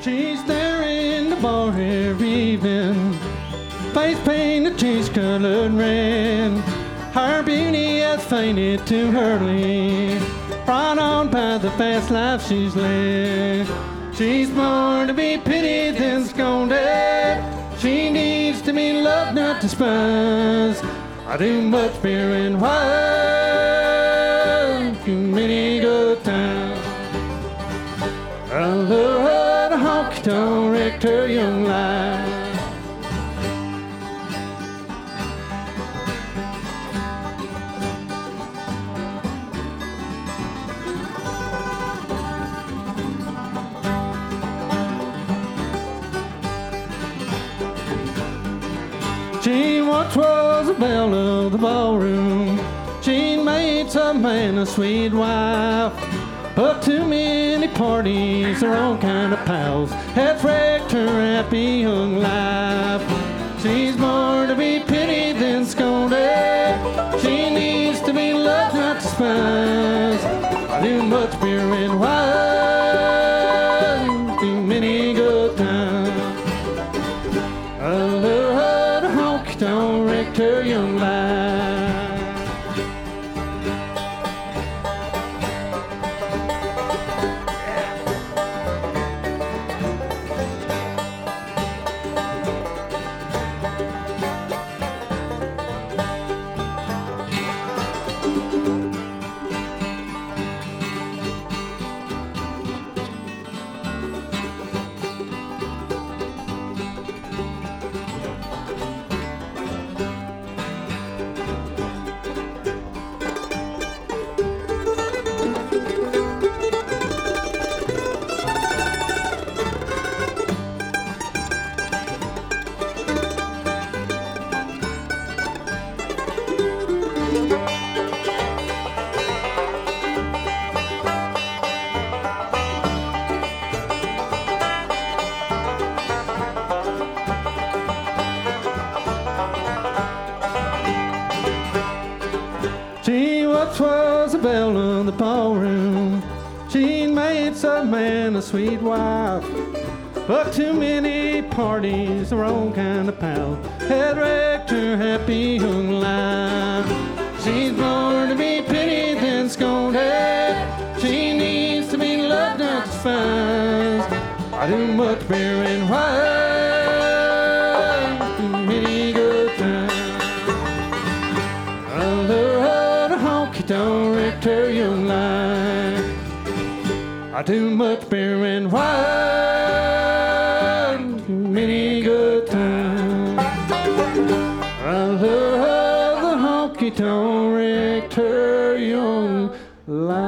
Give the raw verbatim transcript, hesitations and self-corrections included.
She's there in the bar every evening, face painted, cheese-colored red. Her beauty has faded too early, brought on by the fast life she's led. She's more to be pitied than scolded. She needs to be loved, not despised. I do much beer and wine, too many good times. I love her, the honky-tonk wrecked her young life. She once was a belle of the ballroom. She made some man a sweet wife, but too many parties, her own kind of pals, has wrecked her happy young life. She's more to be pitied than scolded. She needs to be loved, not despised. I do much beer and wine, too many good times. I love her, the honky-tonk wrecked her young life. She once was a belle of the ballroom. She made some man a sweet wife, but too many parties, her own kind of pal, had wrecked her happy young life. She's born to be pitied than scolded. She needs to be loved, not despised. I do much beer and wine, too many good times. I love her, the honky-tonk wrecked her young life. I do much beer and wine, too many good times. I love her, the honky-tonk wrecked her young life.